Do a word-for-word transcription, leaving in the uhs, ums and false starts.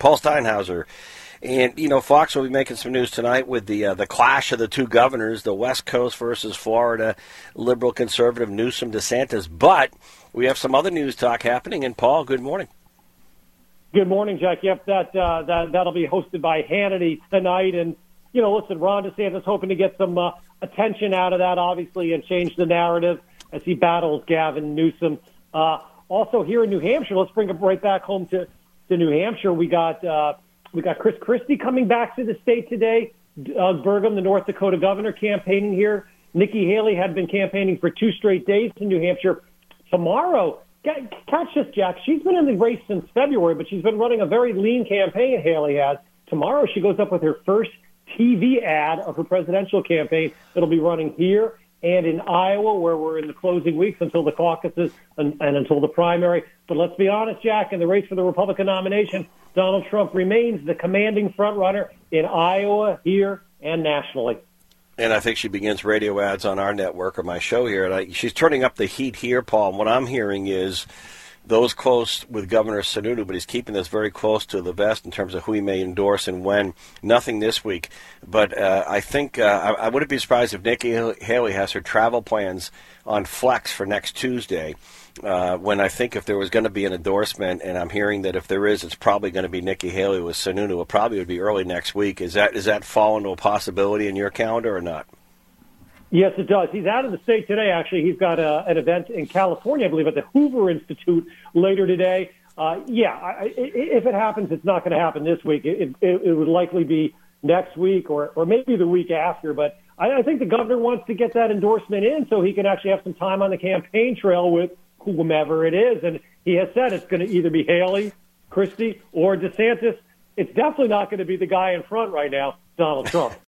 Paul Steinhauser. And, you know, Fox will be making some news tonight with the uh, the clash of the two governors, the West Coast versus Florida, liberal conservative Newsom, DeSantis. But we have some other news talk happening. And, Paul, good morning. Good morning, Jack. Yep, that, uh, that, that'll be hosted by Hannity tonight. And, you know, listen, Ron DeSantis hoping to get some uh, attention out of that, obviously, and change the narrative as he battles Gavin Newsom. Uh, also here in New Hampshire, let's bring it right back home to, to New Hampshire. We got uh, we got Chris Christie coming back to the state today. Doug Burgum, the North Dakota governor, campaigning here. Nikki Haley had been campaigning for two straight days in New Hampshire. Tomorrow, catch this, Jack. She's been in the race since February, but she's been running a very lean campaign, Haley has. Tomorrow, she goes up with her first T V ad of her presidential campaign. It'll be running here and in Iowa, where we're in the closing weeks until the caucuses and, and until the primary. But let's be honest, Jack, in the race for the Republican nomination, Donald Trump remains the commanding frontrunner in Iowa, here, and nationally. And I think she begins radio ads on our network or my show here. And I, she's turning up the heat here, Paul. And what I'm hearing is those close with Governor Sununu, but he's keeping this very close to the vest in terms of who he may endorse and when. Nothing this week. But uh, I think uh, I, I wouldn't be surprised if Nikki Haley has her travel plans on flex for next Tuesday, uh, when I think if there was going to be an endorsement, and I'm hearing that if there is, it's probably going to be Nikki Haley with Sununu. It probably would be early next week. Is that is that fall into a possibility in your calendar or not? Yes, it does. He's out of the state today, actually. He's got a, an event in California, I believe, at the Hoover Institute later today. Uh, yeah, I, if it happens, it's not going to happen this week. It, it, it would likely be next week or, or maybe the week after. But I, I think the governor wants to get that endorsement in so he can actually have some time on the campaign trail with whomever it is. And he has said it's going to either be Haley, Christie, or DeSantis. It's definitely not going to be the guy in front right now, Donald Trump.